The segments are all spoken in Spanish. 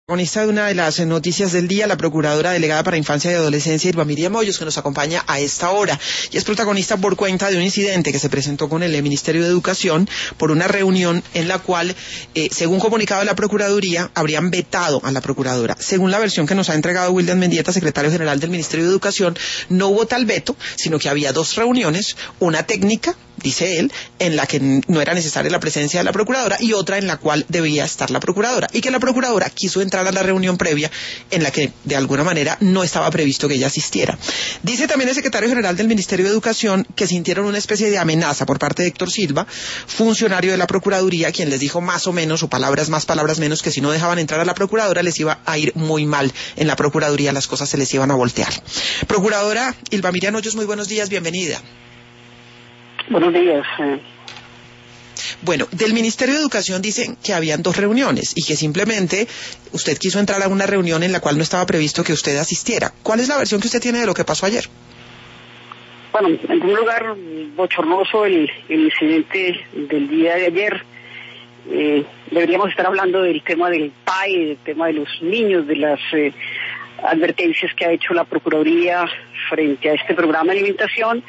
Protagonista de una de las noticias del día, la procuradora delegada para Infancia y Adolescencia, Irma Miriam Hoyos, que nos acompaña a esta hora, y es protagonista por cuenta de un incidente que se presentó con el Ministerio de Educación por una reunión en la cual, según comunicado de la Procuraduría, habrían vetado a la procuradora. Según la versión que nos ha entregado William Mendieta, secretario general del Ministerio de Educación, no hubo tal veto, sino que había dos reuniones, una técnica, dice él, en la que no era necesaria la presencia de la procuradora, y otra en la cual debía estar la procuradora, y que la procuradora quiso entrar a la reunión previa en la que de alguna manera no estaba previsto que ella asistiera. Dice también el secretario general del Ministerio de Educación que sintieron una especie de amenaza por parte de Héctor Silva, funcionario de la Procuraduría, quien les dijo más o menos, o palabras más, palabras menos, que si no dejaban entrar a la procuradora les iba a ir muy mal en la Procuraduría, las cosas se les iban a voltear. Procuradora Irma Miriam Hoyos, muy buenos días, bienvenida. Buenos días. Bueno, del Ministerio de Educación dicen que habían dos reuniones y que simplemente usted quiso entrar a una reunión en la cual no estaba previsto que usted asistiera. ¿Cuál es la versión que usted tiene de lo que pasó ayer? Bueno, en primer lugar, bochornoso el incidente del día de ayer. Deberíamos estar hablando del tema del PAE, del tema de los niños, de las advertencias que ha hecho la Procuraduría frente a este programa de alimentación.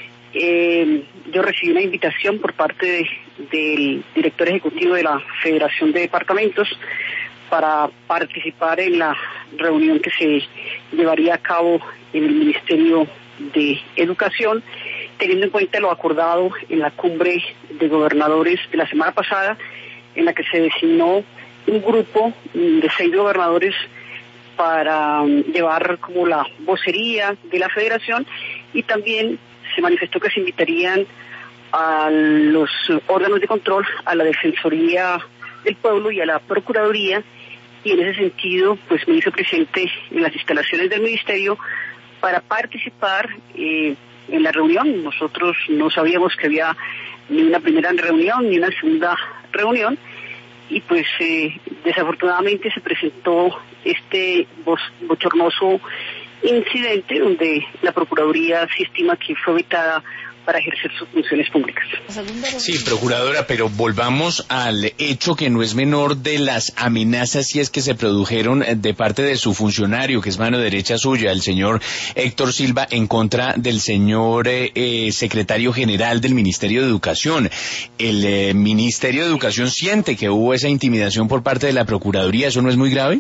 Yo recibí una invitación por parte del director ejecutivo de la Federación de Departamentos para participar en la reunión que se llevaría a cabo en el Ministerio de Educación, teniendo en cuenta lo acordado en la cumbre de gobernadores de la semana pasada, en la que se designó un grupo de 6 gobernadores para llevar como la vocería de la Federación, y también se manifestó que se invitarían a los órganos de control, a la Defensoría del Pueblo y a la Procuraduría, y en ese sentido pues me hizo presente en las instalaciones del Ministerio para participar en la reunión. Nosotros no sabíamos que había ni una primera reunión ni una segunda reunión, y pues desafortunadamente se presentó este bochornoso incidente donde la Procuraduría sí estima que fue vetada para ejercer sus funciones públicas. Sí, procuradora, pero volvamos al hecho que no es menor de las amenazas, si es que se produjeron de parte de su funcionario, que es mano derecha suya, el señor Héctor Silva, en contra del señor secretario general del Ministerio de Educación. ¿El Ministerio de Educación siente que hubo esa intimidación por parte de la Procuraduría? ¿Eso no es muy grave?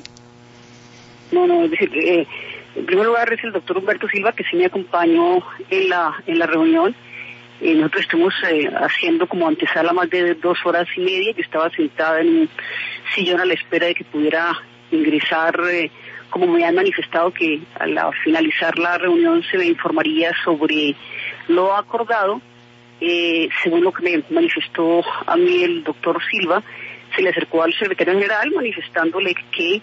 No, es decir, en primer lugar es el doctor Humberto Silva, que sí me acompañó en la reunión. Nosotros estuvimos haciendo como antesala más de 2 horas y media. Yo estaba sentada en un sillón a la espera de que pudiera ingresar, como me han manifestado que al finalizar la reunión se me informaría sobre lo acordado. Según lo que me manifestó a mí el doctor Silva, se le acercó al secretario general manifestándole que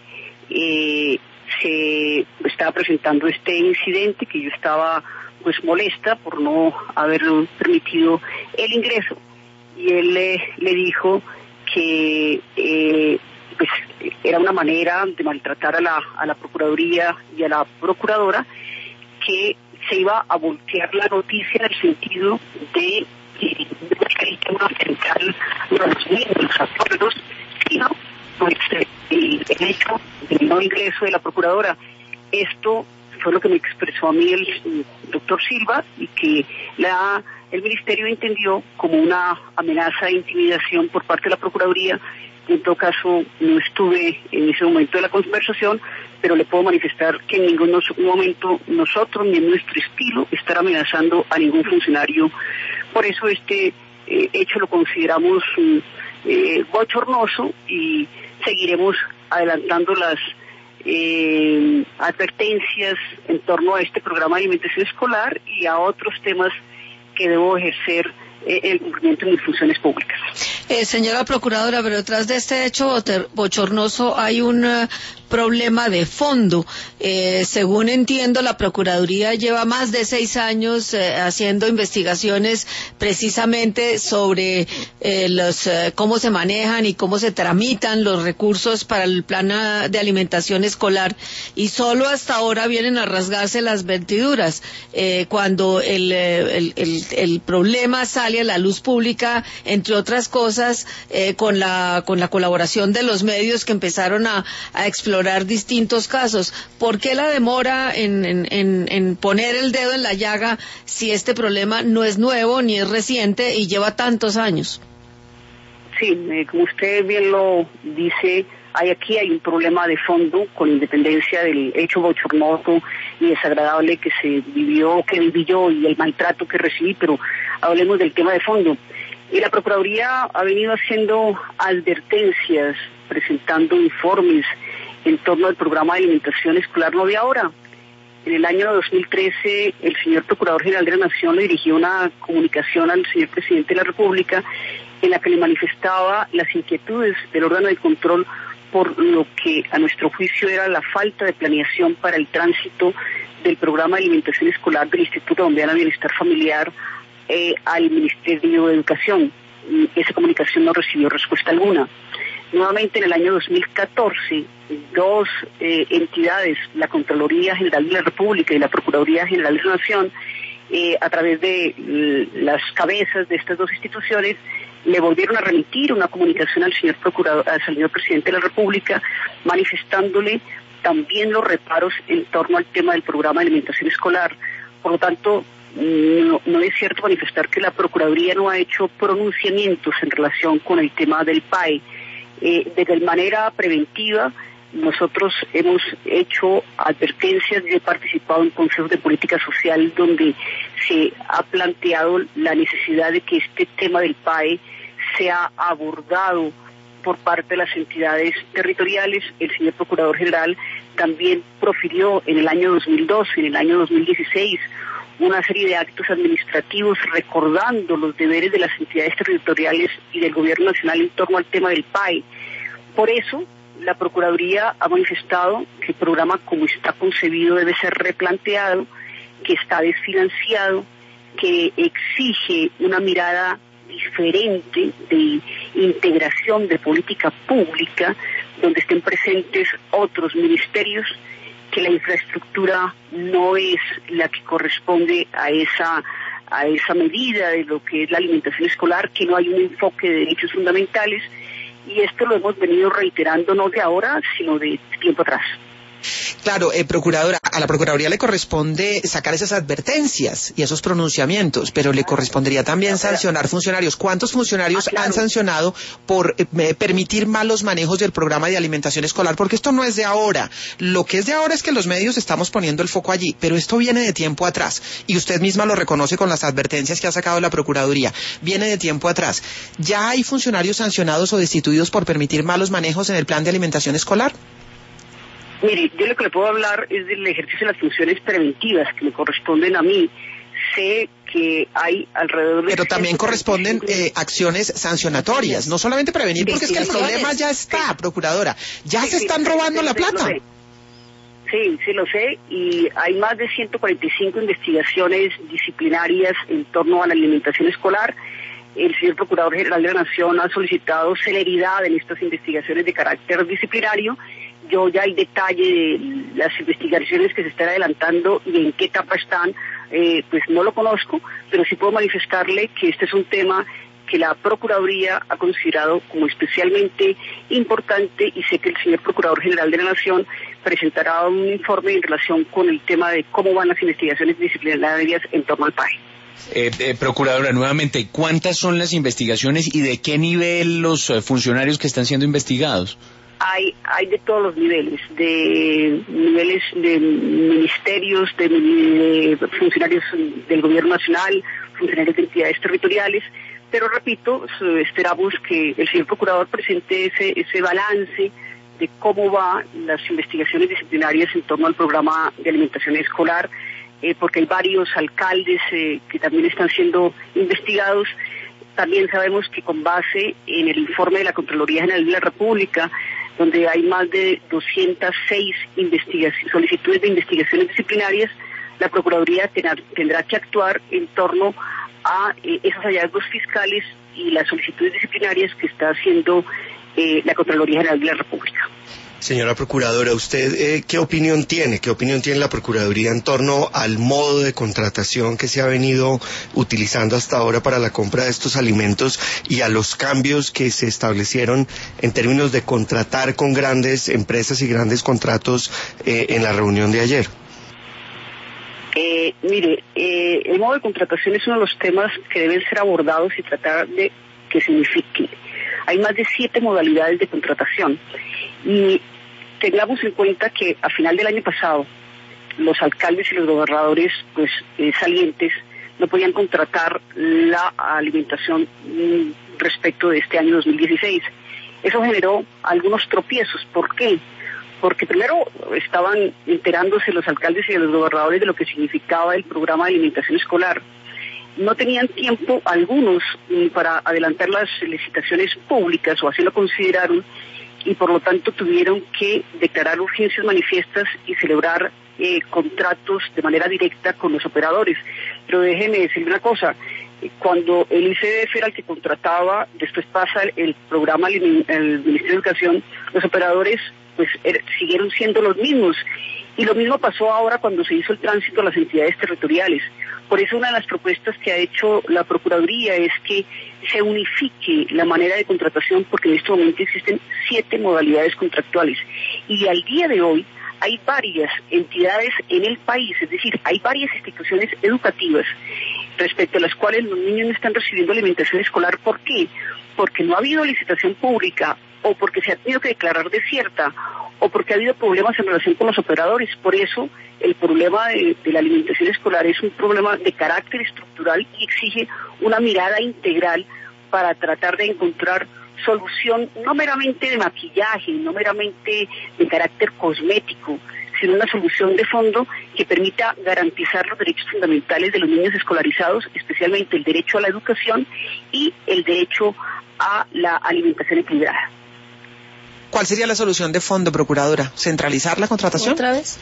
se estaba presentando este incidente, que yo estaba pues molesta por no haber permitido el ingreso, y él le dijo que pues era una manera de maltratar a la Procuraduría y a la Procuradora, que se iba a voltear la noticia en el sentido de que el tema central no los niños, los acuerdos, sino pues el hecho del no ingreso de la Procuradora. Esto fue lo que me expresó a mí el doctor Silva, y que el Ministerio entendió como una amenaza de intimidación por parte de la Procuraduría. En todo caso, no estuve en ese momento de la conversación, pero le puedo manifestar que en ningún momento nosotros, ni en nuestro estilo, estar amenazando a ningún funcionario. Por eso este hecho lo consideramos bochornoso, y seguiremos adelantando las advertencias en torno a este programa de alimentación escolar y a otros temas que debo ejercer el cumplimiento de mis funciones públicas. Señora Procuradora, pero detrás de este hecho bochornoso hay un problema de fondo. Según entiendo, la Procuraduría lleva más de 6 años haciendo investigaciones precisamente sobre cómo se manejan y cómo se tramitan los recursos para el plan de alimentación escolar, y solo hasta ahora vienen a rasgarse las vestiduras cuando el problema sale sale a la luz pública, entre otras cosas, con la colaboración de los medios que empezaron a explorar distintos casos. ¿Por qué la demora en poner el dedo en la llaga si este problema no es nuevo ni es reciente y lleva tantos años? Sí, como usted bien lo dice, hay un problema de fondo, con independencia del hecho bochornoso y desagradable que viví yo y el maltrato que recibí, pero hablemos del tema de fondo. Y la Procuraduría ha venido haciendo advertencias, presentando informes en torno al programa de alimentación escolar no de ahora. En el año 2013, el señor Procurador General de la Nación le dirigió una comunicación al señor Presidente de la República en la que le manifestaba las inquietudes del órgano de control por lo que a nuestro juicio era la falta de planeación para el tránsito del programa de alimentación escolar del Instituto Colombiano de Bienestar Familiar al Ministerio de Educación. Esa comunicación no recibió respuesta alguna. Nuevamente en el año 2014, dos entidades, la Contraloría General de la República y la Procuraduría General de la Nación, a través de las cabezas de estas dos instituciones, le volvieron a remitir una comunicación al señor procurador, al señor Presidente de la República, manifestándole también los reparos en torno al tema del programa de alimentación escolar. Por lo tanto, no es cierto manifestar que la Procuraduría no ha hecho pronunciamientos en relación con el tema del PAE. De manera preventiva, nosotros hemos hecho advertencias y he participado en consejos de política social donde se ha planteado la necesidad de que este tema del PAE sea abordado por parte de las entidades territoriales. El señor Procurador General también profirió en el año 2012, en el año 2016, una serie de actos administrativos recordando los deberes de las entidades territoriales y del Gobierno Nacional en torno al tema del PAE. Por eso, la Procuraduría ha manifestado que el programa como está concebido debe ser replanteado, que está desfinanciado, que exige una mirada diferente de integración de política pública, donde estén presentes otros ministerios, que la infraestructura no es la que corresponde a esa medida de lo que es la alimentación escolar, que no hay un enfoque de derechos fundamentales, y esto lo hemos venido reiterando no de ahora, sino de tiempo atrás. Claro, Procuradora, a la Procuraduría le corresponde sacar esas advertencias y esos pronunciamientos, pero le correspondería también sancionar funcionarios. ¿Cuántos funcionarios han sancionado por permitir malos manejos del programa de alimentación escolar? Porque esto no es de ahora. Lo que es de ahora es que los medios estamos poniendo el foco allí, pero esto viene de tiempo atrás. Y usted misma lo reconoce con las advertencias que ha sacado la Procuraduría. Viene de tiempo atrás. ¿Ya hay funcionarios sancionados o destituidos por permitir malos manejos en el plan de alimentación escolar? Mire, yo lo que le puedo hablar es del ejercicio de las funciones preventivas que me corresponden a mí. Sé que hay alrededor de... Pero también corresponden acciones sancionatorias, no solamente prevenir, porque es que el problema ya está, Procuradora. Ya se están robando la plata. Sí, lo sé, y hay más de 145 investigaciones disciplinarias en torno a la alimentación escolar. El señor Procurador General de la Nación ha solicitado celeridad en estas investigaciones de carácter disciplinario. Yo ya el detalle de las investigaciones que se están adelantando y en qué etapa están, pues no lo conozco, pero sí puedo manifestarle que este es un tema que la Procuraduría ha considerado como especialmente importante, y sé que el señor Procurador General de la Nación presentará un informe en relación con el tema de cómo van las investigaciones disciplinarias en torno al PAE. Procuradora, nuevamente, ¿cuántas son las investigaciones y de qué nivel los funcionarios que están siendo investigados? Hay de todos los niveles de ministerios, de funcionarios del Gobierno Nacional, funcionarios de entidades territoriales, pero repito, esperamos que el señor Procurador presente ese balance de cómo van las investigaciones disciplinarias en torno al programa de alimentación escolar, porque hay varios alcaldes que también están siendo investigados. También sabemos que con base en el informe de la Contraloría General de la República, donde hay más de 206 solicitudes de investigaciones disciplinarias, la Procuraduría tendrá que actuar en torno a esos hallazgos fiscales y las solicitudes disciplinarias que está haciendo la Contraloría General de la República. Señora Procuradora, ¿usted qué opinión tiene? ¿Qué opinión tiene la Procuraduría en torno al modo de contratación que se ha venido utilizando hasta ahora para la compra de estos alimentos y a los cambios que se establecieron en términos de contratar con grandes empresas y grandes contratos en la reunión de ayer? El modo de contratación es uno de los temas que deben ser abordados y tratar de que signifique. Hay más de 7 modalidades de contratación y tengamos en cuenta que a final del año pasado los alcaldes y los gobernadores salientes no podían contratar la alimentación respecto de este año 2016. Eso generó algunos tropiezos. ¿Por qué? Porque primero estaban enterándose los alcaldes y los gobernadores de lo que significaba el programa de alimentación escolar. No tenían tiempo algunos para adelantar las licitaciones públicas, o así lo consideraron, y por lo tanto tuvieron que declarar urgencias manifiestas y celebrar contratos de manera directa con los operadores. Pero déjeme decirle una cosa, cuando el ICDF era el que contrataba, después pasa el programa el Ministerio de Educación, los operadores siguieron siendo los mismos. Y lo mismo pasó ahora cuando se hizo el tránsito a las entidades territoriales. Por eso una de las propuestas que ha hecho la Procuraduría es que se unifique la manera de contratación, porque en este momento existen 7 modalidades contractuales. Y al día de hoy hay varias entidades en el país, es decir, hay varias instituciones educativas respecto a las cuales los niños no están recibiendo alimentación escolar. ¿Por qué? Porque no ha habido licitación pública, o porque se ha tenido que declarar desierta, o porque ha habido problemas en relación con los operadores. Por eso el problema de la alimentación escolar es un problema de carácter estructural y exige una mirada integral para tratar de encontrar solución, no meramente de maquillaje, no meramente de carácter cosmético, sino una solución de fondo que permita garantizar los derechos fundamentales de los niños escolarizados, especialmente el derecho a la educación y el derecho a la alimentación equilibrada. ¿Cuál sería la solución de fondo, Procuradora? ¿Centralizar la contratación? ¿Otra vez?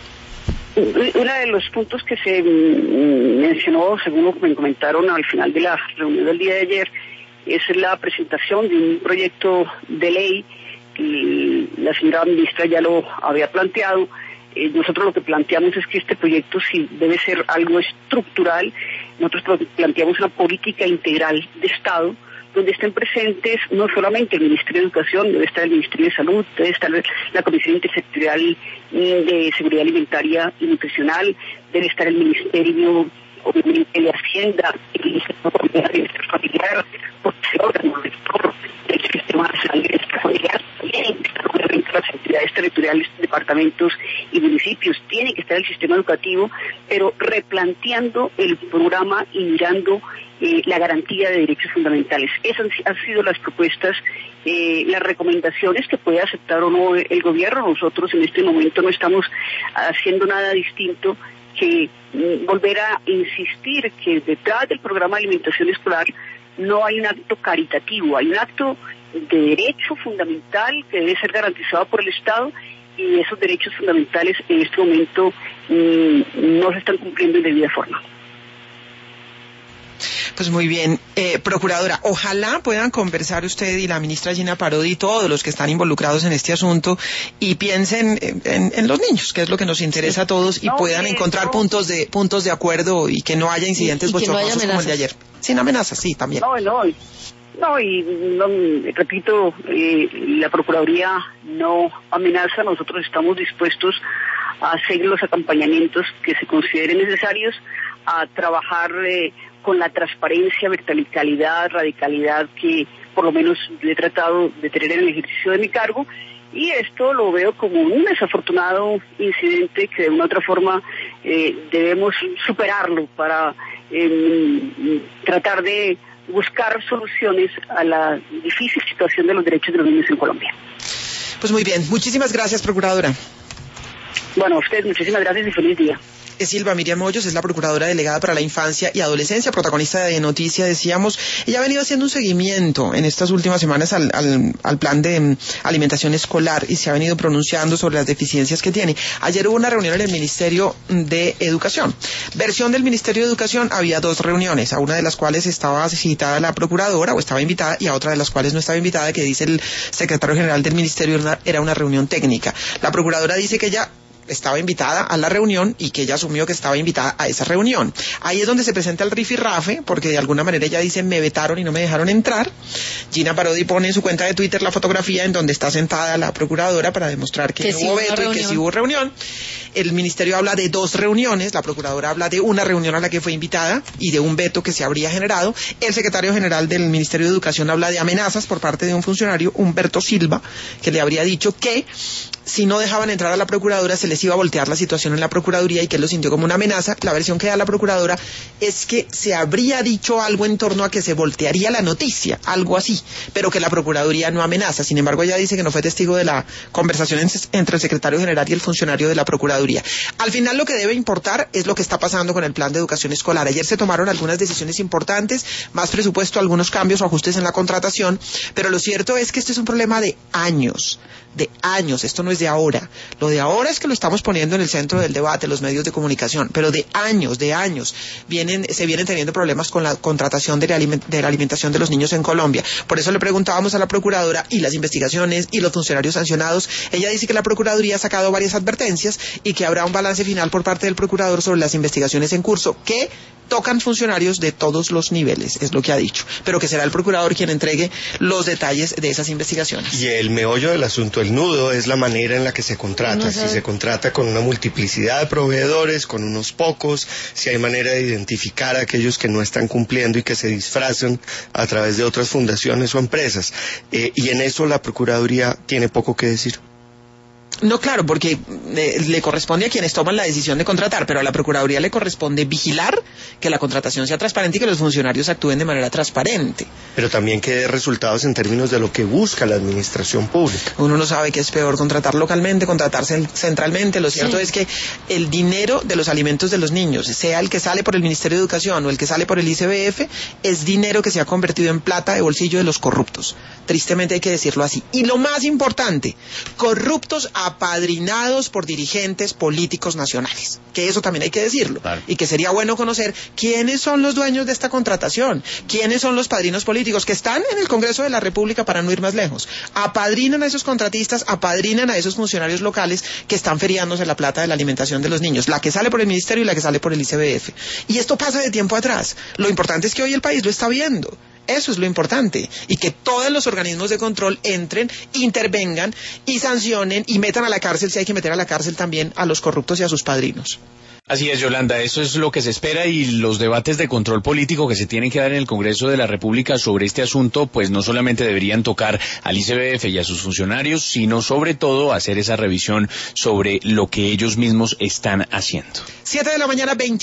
Uno de los puntos que se mencionó, según lo que me comentaron al final de la reunión del día de ayer, es la presentación de un proyecto de ley que la señora ministra ya lo había planteado. Nosotros lo que planteamos es que este proyecto sí debe ser algo estructural. Nosotros planteamos una política integral de Estado donde estén presentes no solamente el Ministerio de Educación, debe estar el Ministerio de Salud, debe estar la Comisión Intersectorial de Seguridad Alimentaria y Nutricional, debe estar el Ministerio de Hacienda, el Ministerio de Bienestar Familiar, porque el órgano rector del sistema de salud y bienestar familiar, tienen que estar obviamente las entidades territoriales, departamentos y municipios, tiene que estar el sistema educativo, pero replanteando el programa y mirando la garantía de derechos fundamentales. Esas han sido las propuestas, las recomendaciones que puede aceptar o no el gobierno. Nosotros en este momento no estamos haciendo nada distinto que volver a insistir que detrás del programa de alimentación escolar no hay un acto caritativo, hay un acto de derecho fundamental que debe ser garantizado por el Estado, y esos derechos fundamentales en este momento no se están cumpliendo en debida forma. Pues muy bien, Procuradora, ojalá puedan conversar usted y la ministra Gina Parodi y todos los que están involucrados en este asunto y piensen en los niños, que es lo que nos interesa a todos, y puedan encontrar puntos de acuerdo y que no haya incidentes bochornosos como el de ayer. Sin amenazas, sí, también. Repito, la Procuraduría no amenaza. Nosotros estamos dispuestos a hacer los acompañamientos que se consideren necesarios, a trabajar con la transparencia, verticalidad, radicalidad que por lo menos he tratado de tener en el ejercicio de mi cargo, y esto lo veo como un desafortunado incidente que de una u otra forma debemos superarlo para tratar de buscar soluciones a la difícil situación de los derechos de los niños en Colombia. Pues muy bien, muchísimas gracias, Procuradora. Bueno, a usted muchísimas gracias y feliz día. Silva Miriam Hoyos es la procuradora delegada para la infancia y adolescencia, protagonista de Noticia, decíamos. Ella ha venido haciendo un seguimiento en estas últimas semanas al plan de alimentación escolar y se ha venido pronunciando sobre las deficiencias que tiene. Ayer hubo una reunión en el Ministerio de Educación. Versión del Ministerio de Educación, había 2 reuniones, a una de las cuales estaba citada la procuradora, o estaba invitada, y a otra de las cuales no estaba invitada, que dice el secretario general del Ministerio era una reunión técnica. La procuradora dice que ella estaba invitada a la reunión y que ella asumió que estaba invitada a esa reunión. Ahí es donde se presenta el rifirrafe, porque de alguna manera ella dice, me vetaron y no me dejaron entrar. Gina Parodi pone en su cuenta de Twitter la fotografía en donde está sentada la procuradora para demostrar que no hubo veto y que sí hubo reunión. El ministerio habla de 2 reuniones, la procuradora habla de una reunión a la que fue invitada y de un veto que se habría generado. El secretario general del Ministerio de Educación habla de amenazas por parte de un funcionario, Humberto Silva, que le habría dicho que si no dejaban entrar a la procuradora se les iba a voltear la situación en la procuraduría y que él lo sintió como una amenaza. La versión que da la procuradora es que se habría dicho algo en torno a que se voltearía la noticia, algo así, pero que la procuraduría no amenaza. Sin embargo, ella dice que no fue testigo de la conversación entre el secretario general y el funcionario de la procuraduría. Al final, lo que debe importar es lo que está pasando con el plan de educación escolar. Ayer se tomaron algunas decisiones importantes, más presupuesto, algunos cambios o ajustes en la contratación, pero lo cierto es que este es un problema de años. Esto no es de ahora. Lo de ahora es que lo estamos poniendo en el centro del debate, los medios de comunicación, pero de años, se vienen teniendo problemas con la contratación de la alimentación de los niños en Colombia. Por eso le preguntábamos a la procuradora y las investigaciones y los funcionarios sancionados. Ella dice que la procuraduría ha sacado varias advertencias y que habrá un balance final por parte del procurador sobre las investigaciones en curso que tocan funcionarios de todos los niveles, es lo que ha dicho, pero que será el procurador quien entregue los detalles de esas investigaciones. Y el meollo del asunto, el nudo, es la manera en la que se contrata. Si se contrata con una multiplicidad de proveedores, con unos pocos, si hay manera de identificar a aquellos que no están cumpliendo y que se disfrazan a través de otras fundaciones o empresas. Y en eso la Procuraduría tiene poco que decir. No, claro, porque le corresponde a quienes toman la decisión de contratar, pero a la Procuraduría le corresponde vigilar que la contratación sea transparente y que los funcionarios actúen de manera transparente. Pero también que dé resultados en términos de lo que busca la administración pública. Uno no sabe qué es peor, contratar localmente, contratar centralmente. Lo cierto es que el dinero de los alimentos de los niños, sea el que sale por el Ministerio de Educación o el que sale por el ICBF, es dinero que se ha convertido en plata de bolsillo de los corruptos. Tristemente hay que decirlo así. Y lo más importante, corruptos apadrinados por dirigentes políticos nacionales, que eso también hay que decirlo, claro. Y que sería bueno conocer quiénes son los dueños de esta contratación, quiénes son los padrinos políticos que están en el Congreso de la República, para no ir más lejos, apadrinan a esos contratistas, apadrinan a esos funcionarios locales que están feriándose la plata de la alimentación de los niños, la que sale por el Ministerio y la que sale por el ICBF. Y esto pasa de tiempo atrás. Lo importante es que hoy el país lo está viendo. Eso es lo importante, y que todos los organismos de control entren, intervengan y sancionen y metan a la cárcel, si hay que meter a la cárcel también a los corruptos y a sus padrinos. Así es, Yolanda, eso es lo que se espera, y los debates de control político que se tienen que dar en el Congreso de la República sobre este asunto, pues no solamente deberían tocar al ICBF y a sus funcionarios, sino sobre todo hacer esa revisión sobre lo que ellos mismos están haciendo. 7 de la mañana, 20